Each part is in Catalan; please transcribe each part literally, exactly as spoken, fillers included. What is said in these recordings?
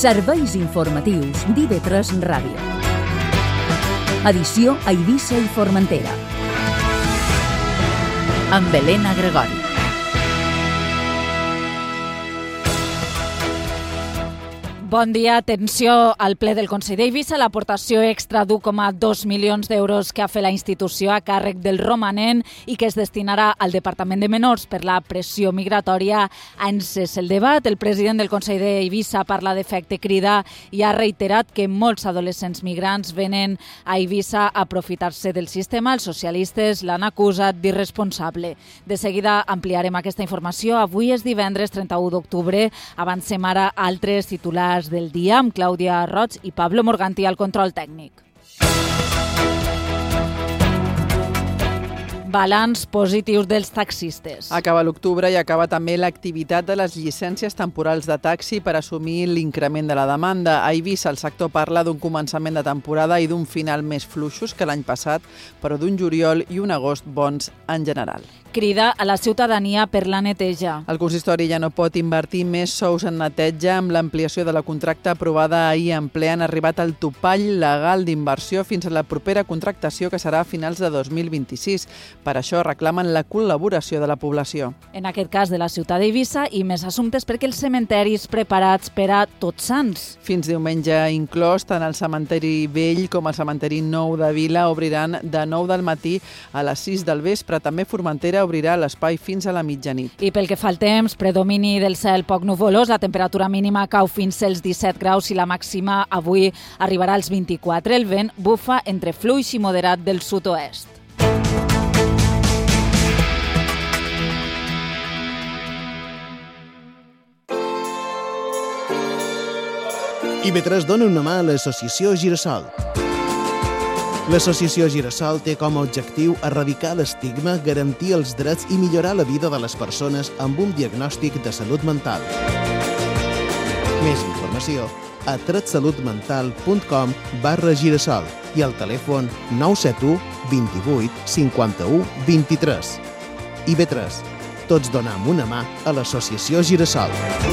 Serveis informatius d'I V tres Ràdio. Edició a Eivissa i Formentera. Amb Helena Gregori. Bon dia, atenció al ple del Consell d'Eivissa. L'aportació extra d'u coma dos milions d'euros que ha fet la institució a càrrec del romanent i que es destinarà al Departament de Menors per la pressió migratòria ha encès el debat. El president del Consell d'Eivissa parla d'efecte crida i ha reiterat que molts adolescents migrants venen a Eivissa a aprofitar-se del sistema. Els socialistes l'han acusat d'irresponsable. De seguida ampliarem aquesta informació. Avui és divendres trenta-u d'octubre. Avancem ara a altres titulars del dia amb Clàudia Roig i Pablo Morganti al control tècnic. Balanç positiu dels taxistes. Acaba l'octubre i acaba també l'activitat de les llicències temporals de taxi per assumir l'increment de la demanda. A Eivissa el sector parla d'un començament de temporada i d'un final més fluixos que l'any passat, però d'un juliol i un agost bons en general. Crida a la ciutadania per la neteja. El consistori ja no pot invertir més sous en neteja. Amb l'ampliació de la contracta aprovada ahir en ple han arribat al topall legal d'inversió fins a la propera contractació, que serà a finals de dos mil vint-i-sis. Per això reclamen la col·laboració de la població. En aquest cas de la ciutat d'Eivissa i més assumptes perquè els cementiris preparats per a Tots Sants. Fins diumenge inclòs, tant el cementeri vell com el cementeri nou de Vila obriran de nou del matí a les sis del vespre. També Formentera obrirà l'espai fins a la mitjanit. I pel que fa al temps, predomini del cel poc nuvolós, la temperatura mínima cau fins als disset graus i la màxima avui arribarà als vint-i-quatre. El vent bufa entre fluix i moderat del sud-oest. I V tres dona una mà a l'associació Girassol. L'associació Girassol té com a objectiu erradicar l'estigma, garantir els drets i millorar la vida de les persones amb un diagnòstic de salut mental. Més informació a tretsalutmental.com barra Girassol i al telèfon nou set u, vint-i-vuit, cinquanta-u, vint-i-tres. I V tres. Tots donem una mà a l'associació Girassol.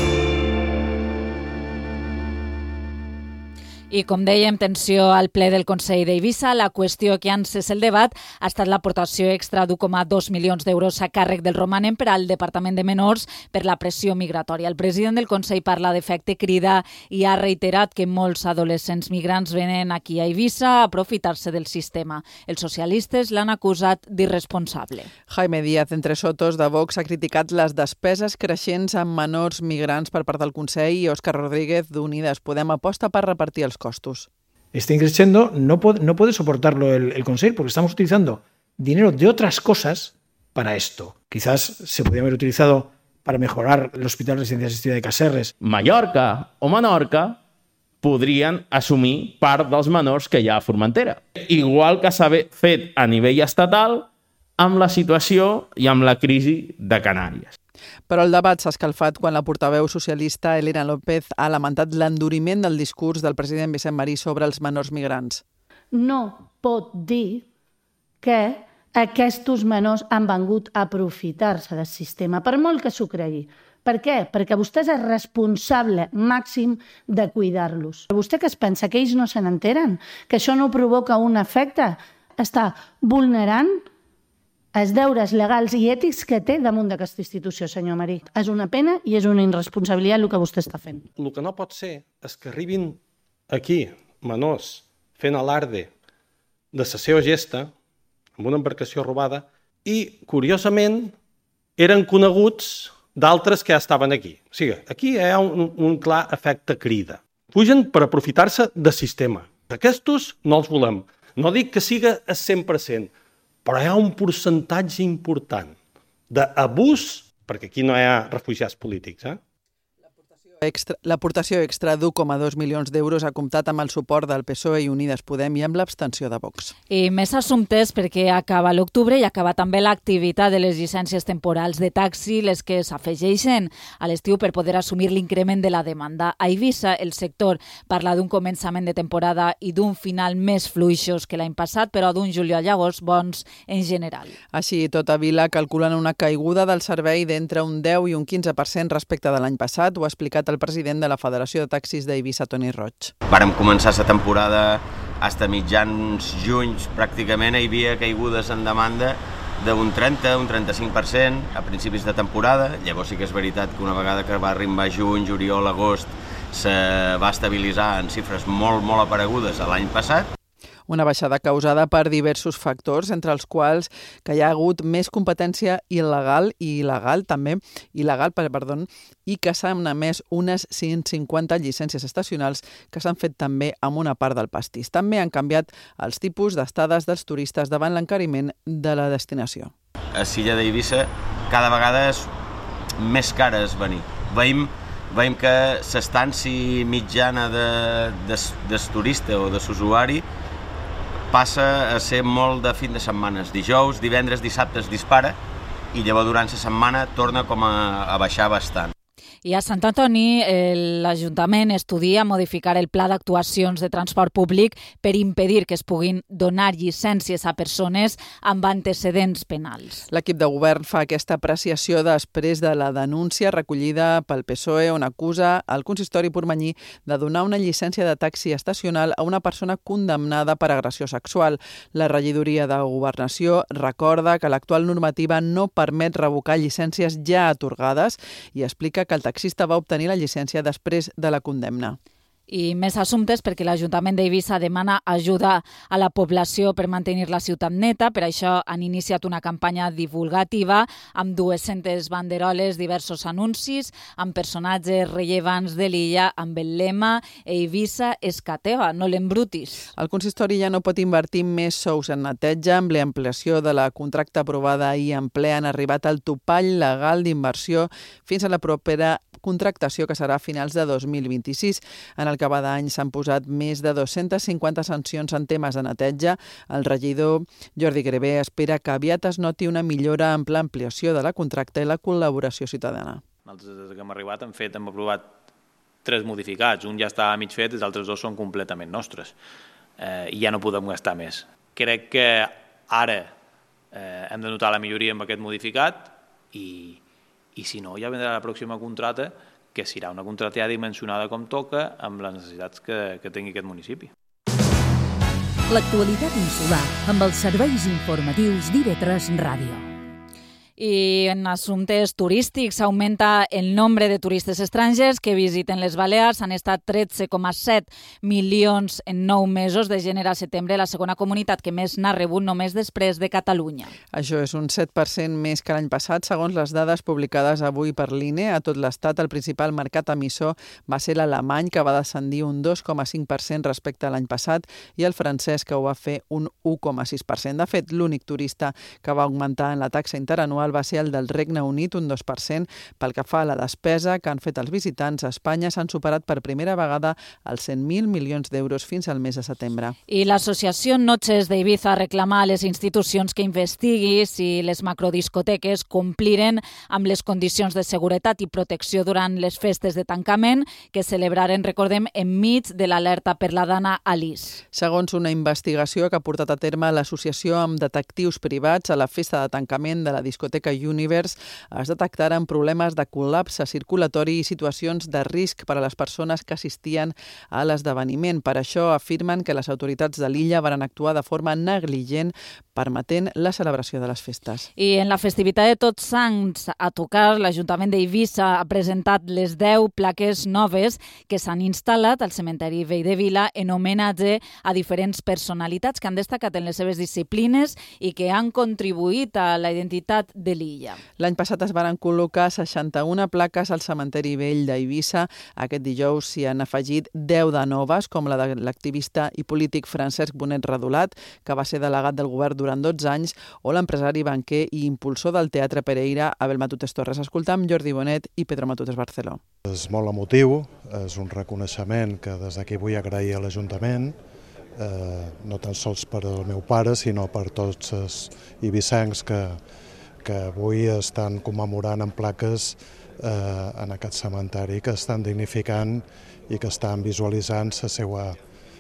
I com dèiem, tensió al ple del Consell d'Eivissa. La qüestió que ha encès el debat ha estat l'aportació extra d'u coma dos milions d'euros a càrrec del romanent per al Departament de Menors per la pressió migratòria. El president del Consell parla d'efecte crida i ha reiterat que molts adolescents migrants venen aquí a Eivissa a aprofitar-se del sistema. Els socialistes l'han acusat d'irresponsable. Jaime Díaz, entre Sotos, de Vox, ha criticat les despeses creixents amb menors migrants per part del Consell i Òscar Rodríguez, d'Unides Podem, aposta per repartir els costos. Está creciendo, no puede, no puede soportarlo el, el Consejo porque estamos utilizando dinero de otras cosas para esto. Quizás se podría haber utilizado para mejorar el Hospital de Residencia Asistida de Caserres. Mallorca o Menorca podrien assumir part dels menors que hi ha a Formentera. Igual que s'ha fet a nivell estatal amb la situació i amb la crisi de Canàries. Però el debat s'ha escalfat quan la portaveu socialista Elena López ha lamentat l'enduriment del discurs del president Vicent Marí sobre els menors migrants. No pot dir que aquests menors han vengut a aprofitar-se del sistema, per molt que s'ho cregui. Per què? Perquè vostè és el responsable màxim de cuidar-los. Vostè que es pensa que ells no se n'enteren, que això no provoca un efecte, està vulnerant els deures legals i ètics que té damunt d'aquesta institució, senyor Marí. És una pena i és una irresponsabilitat el que vostè està fent. El que no pot ser és que arribin aquí menors fent alarde de la seva gesta amb una embarcació robada i, curiosament, eren coneguts d'altres que ja estaven aquí. O sigui, aquí hi ha un, un clar efecte crida. Fugen per aprofitar-se del sistema. Aquests no els volem. No dic que siga el cent per cent, però hi ha un percentatge important d'abús, perquè aquí no hi ha refugiats polítics, eh? Extra, l'aportació extra d'u coma dos milions d'euros ha comptat amb el suport del P S O E i Unides Podem i amb l'abstenció de Vox. I més assumptes perquè acaba l'octubre i acaba també l'activitat de les llicències temporals de taxi, les que s'afegeixen a l'estiu per poder assumir l'increment de la demanda. A Eivissa, el sector parla d'un començament de temporada i d'un final més fluixos que l'any passat, però d'un juliol i agost bons en general. Així i tot, a Vila calculen una caiguda del servei d'entre un deu i un quinze per cent respecte de l'any passat. Ho ha explicat explicat el president de la Federació de Taxis d'Eivissa, Toni Roig. Vàrem començar la temporada fins a mitjans juny, pràcticament hi havia caigudes en demanda d'un trenta, un trenta-cinc per cent a principis de temporada. Llavors sí que és veritat que una vegada que va arribar juny, juliol, agost, se va estabilitzar en xifres molt, molt aparegudes l'any passat. Una baixada causada per diversos factors, entre els quals que hi ha hagut més competència il·legal i il·legal també, il·legal, perdó, i que s'han emès unes cent cinquanta llicències estacionals que s'han fet també amb una part del pastís. També han canviat els tipus d'estades dels turistes davant l'encariment de la destinació. A l'illa d'Eivissa cada vegada és més cara és venir. Veiem, veiem que l'estància mitjana de, de, del turista o de l'usuari passa a ser molt de fin de setmanes. Dijous, divendres, dissabte es dispara i llavors durant la setmana torna com a, a baixar bastant. I a Sant Antoni l'Ajuntament estudia modificar el pla d'actuacions de transport públic per impedir que es puguin donar llicències a persones amb antecedents penals. L'equip de govern fa aquesta apreciació després de la denúncia recollida pel P S O E on acusa el consistori portmanyí de donar una llicència de taxi estacional a una persona condemnada per agressió sexual. La regidoria de Governació recorda que l'actual normativa no permet revocar llicències ja atorgades i explica que el taxista va obtenir la llicència després de la condemna. I més assumptes perquè l'Ajuntament d'Eivissa demana ajuda a la població per mantenir la ciutat neta. Per això han iniciat una campanya divulgativa amb dues-centes banderoles, diversos anuncis, amb personatges rellevants de l'illa, amb el lema Eivissa és ca teva, no l'embrutis. El consistori ja no pot invertir més sous en neteja. Amb l'ampliació de la contracta aprovada ahir en ple han arribat al topall legal d'inversió fins a la propera contractació que serà a finals de dos mil vint-i-sis. En el que va d'any s'han posat més de dues-centes cinquanta sancions en temes de neteja. El regidor Jordi Grevé espera que aviat es noti una millora en l'ampliació de la contracta i la col·laboració ciutadana. Nosaltres des que hem arribat hem fet, hem aprovat tres modificats. Un ja està mig fet, els altres dos són completament nostres. Eh, I ja no podem gastar més. Crec que ara eh, hem de notar la milloria amb aquest modificat i, i si no, ja vendrà la pròxima contracta, que serà una contracta ja dimensionada com toca amb les necessitats que, que tingui aquest municipi. L'actualitat insular amb els serveis informatius d'I V tres Ràdio. I en assumptes turístics augmenta el nombre de turistes estrangers que visiten les Balears. Han estat tretze coma set milions en nou mesos, de gener a setembre, la segona comunitat que més n'ha rebut només després de Catalunya. Això és un set per cent més que l'any passat, segons les dades publicades avui per l'I N E. A tot l'estat, el principal mercat emissor va ser l'alemany, que va descendir un dos coma cinc per cent respecte a l'any passat, i el francès, que ho va fer un u coma sis per cent. De fet, l'únic turista que va augmentar en la taxa interanual va ser el del Regne Unit, un dos per cent. Pel que fa a la despesa que han fet els visitants, a Espanya s'han superat per primera vegada els cent mil milions d'euros fins al mes de setembre. I l'associació Noches d'Eivissa reclama a les institucions que investigui si les macrodiscoteques compliren amb les condicions de seguretat i protecció durant les festes de tancament que celebraren, recordem, enmig de l'alerta per la Dana Alice. Segons una investigació que ha portat a terme l'associació amb detectius privats, a la festa de tancament de la discoteca Universe es detectaren problemes de col·lapse circulatori i situacions de risc per a les persones que assistien a l'esdeveniment. Per això afirmen que les autoritats de l'illa van actuar de forma negligent, permetent la celebració de les festes. I en la festivitat de Tots Sants a tocar, l'Ajuntament d'Eivissa ha presentat les deu plaques noves que s'han instal·lat al cementeri vell de Vila en homenatge a diferents personalitats que han destacat en les seves disciplines i que han contribuït a la identitat de l'illa. L'any passat es van col·locar seixanta-una plaques al cementeri vell d'Eivissa. Aquest dijous s'hi han afegit deu de noves, com la de l'activista i polític Francesc Bonet Redolat, que va ser delegat del govern durant dotze anys, o l'empresari, banquer i impulsor del Teatre Pereira, Abel Matutes Torres. Escoltam Jordi Bonet i Pedro Matutes Barceló. És molt emotiu, és un reconeixement que des d'aquí vull agrair a l'Ajuntament, eh, no tan sols per al meu pare, sinó per tots els eivissencs que que avui estan commemorant en plaques eh, en aquest cementeri, que estan dignificant i que estan visualitzant la seva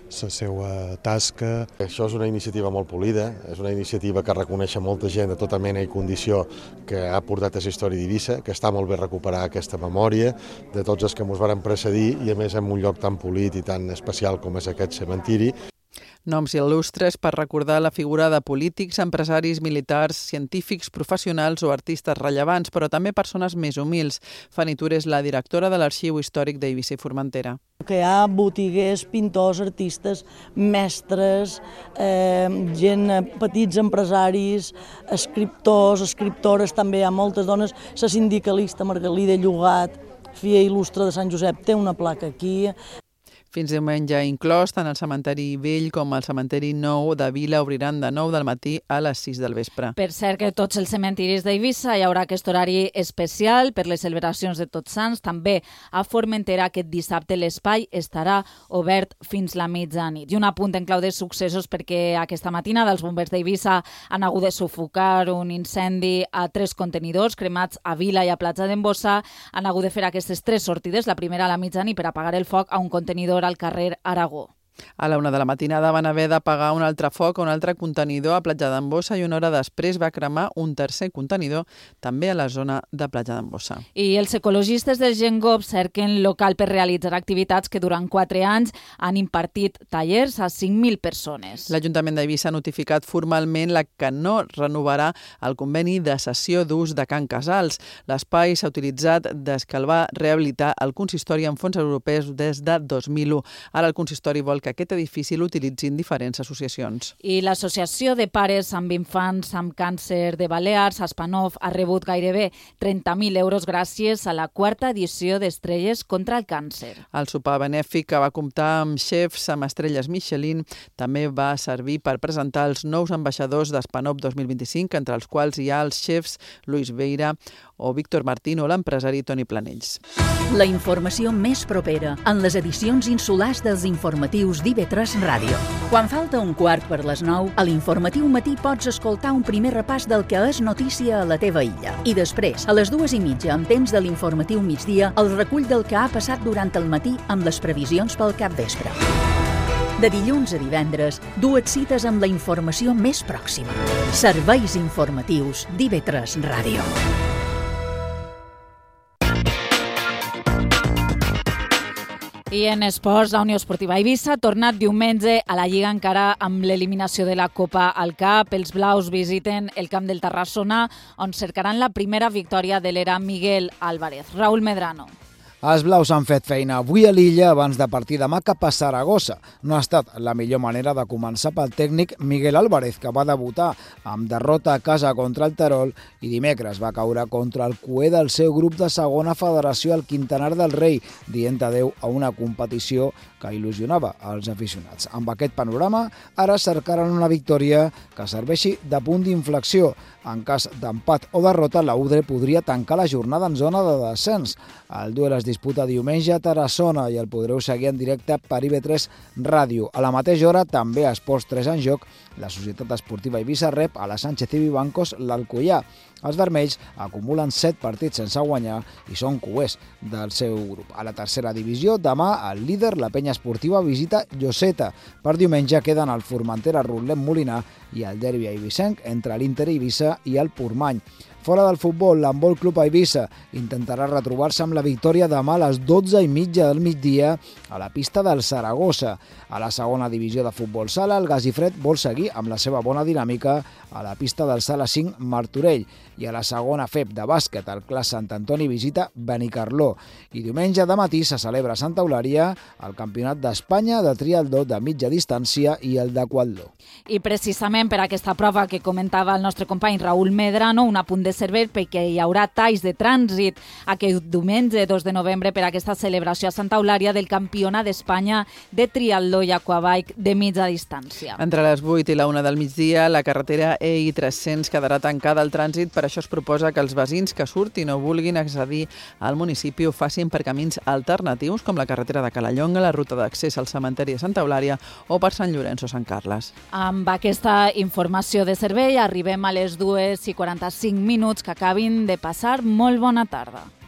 la seva tasca. Això és una iniciativa molt polida, és una iniciativa que reconeix molta gent de tota mena i condició que ha portat a la història d'Eivissa, que està molt bé recuperar aquesta memòria de tots els que ens varen precedir i a més en un lloc tan polit i tan especial com és aquest cementiri. Noms il·lustres per recordar la figura de polítics, empresaris, militars, científics, professionals o artistes rellevants, però també persones més humils. Fanny Tur és la directora de l'Arxiu Històric d'Eivissa i Formentera. Que hi ha botiguers, pintors, artistes, mestres, eh, gent, petits empresaris, escriptors, escriptores, també hi ha moltes dones. La sindicalista Margalida Llogat, filla il·lustre de Sant Josep, té una placa aquí. Fins diumenge inclòs, tant el cementeri vell com el cementeri nou de Vila obriran de nou del matí a les sis del vespre. Per cert que tots els cementiris d'Eivissa hi haurà aquest horari especial per les celebracions de Tots Sants. També a Formentera aquest dissabte l'espai estarà obert fins la mitjanit. I un apunt en clau de successos perquè aquesta matinada els bombers d'Eivissa han hagut de sufocar un incendi a tres contenidors cremats a Vila i a Platja d'en Bossa. Han hagut de fer aquestes tres sortides, la primera a la mitjanit per apagar el foc a un contenidor al carrer Aragó. A la una de la matinada van haver d'apagar un altre foc a un altre contenidor a Platja d'en Bossa i una hora després va cremar un tercer contenidor també a la zona de Platja d'en Bossa. I els ecologistes del Gengop cerquen local per realitzar activitats que durant quatre anys han impartit tallers a cinc mil persones. L'Ajuntament d'Eivissa ha notificat formalment la que no renovarà el conveni de cessió d'ús de Can Casals. L'espai s'ha utilitzat des que el va rehabilitar el consistori amb fons europeus des de dos mil u. Ara el consistori vol que aquest edifici l'utilitzin diferents associacions. I l'Associació de Pares amb Infants amb Càncer de Balears, Aspanov, ha rebut gairebé trenta mil euros gràcies a la quarta edició d'Estrelles contra el Càncer. El sopar benèfic, que va comptar amb xefs amb estrelles Michelin, també va servir per presentar els nous ambaixadors d'Aspanov dos mil vint-i-cinc, entre els quals hi ha els xefs Luis Beira o Víctor Martín o l'empresari Toni Planells. La informació més propera en les edicions insulars dels informatius d'I V tres Ràdio. Quan falta un quart per les nou, a l'informatiu matí pots escoltar un primer repàs del que és notícia a la teva illa. I després, a les dues i mitja, amb temps de l'informatiu migdia, el recull del que ha passat durant el matí amb les previsions pel capvespre. De dilluns a divendres, dues cites amb la informació més pròxima. Serveis informatius d'I V tres Ràdio. I en esports, la Unió Esportiva Eivissa ha tornat diumenge a la Lliga encara amb l'eliminació de la Copa al cap. Els blaus visiten el camp del Tarrasona, on cercaran la primera victòria de l'era Miguel Álvarez. Raúl Medrano. Els blaus han fet feina avui a l'illa abans de partir demà cap a Saragossa. No ha estat la millor manera de començar pel tècnic Miguel Álvarez, que va debutar amb derrota a casa contra el Terol i dimecres va caure contra el cué del seu grup de segona federació, el Quintanar del Rei, dient adeu a una competició que il·lusionava als aficionats. Amb aquest panorama, ara cercaran una victòria que serveixi de punt d'inflexió. En cas d'empat o derrota, la U D R podria tancar la jornada en zona de descens. El duel es disputa diumenge a Tarassona i el podreu seguir en directe per I V tres Ràdio. A la mateixa hora, també a Esports tres en joc, la Societat Esportiva Eivissa rep a la Sánchez i Vivancos l'Alcoià. Els vermells acumulen set partits sense guanyar i són cuers del seu grup. A la tercera divisió, demà el líder, la penya esportiva, visita Lloseta. Per diumenge queden el Formentera Rutlet Molinar i el derbi eivissenc entre l'Inter Eivissa i el Portmany. Fora del futbol, l'Handbol Club Eivissa intentarà retrobar-se amb la victòria demà a les dotze i mitja del migdia a la pista del Saragossa. A la segona divisió de futbol sala, el Gasifred vol seguir amb la seva bona dinàmica a la pista del Sala cinc Martorell. I a la segona F E B de bàsquet, el Clas Sant Antoni visita Benicarló. I diumenge de matí se celebra a Santa Eulària el Campionat d'Espanya de triatló de mitja distància i el d'aquatló. I precisament per aquesta prova que comentava el nostre company Raúl Medrano, un apunt de servei perquè hi haurà talls de trànsit aquest diumenge dos de novembre per aquesta celebració a Santa Eulària del Campionat d'Espanya de triatló i aquabike de mitja distància. Entre les vuit i la una del migdia, la carretera E I tres-cents quedarà tancada al trànsit. Per això es proposa que els veïns que surtin o vulguin accedir al municipi ho facin per camins alternatius com la carretera de Calallonga, la ruta d'accés al cementeri de Santa Eulària o per Sant Llorenç o Sant Carles. Amb aquesta informació de servei arribem a les dues i quaranta-cinc minuts que acabin de passar. Molt bona tarda.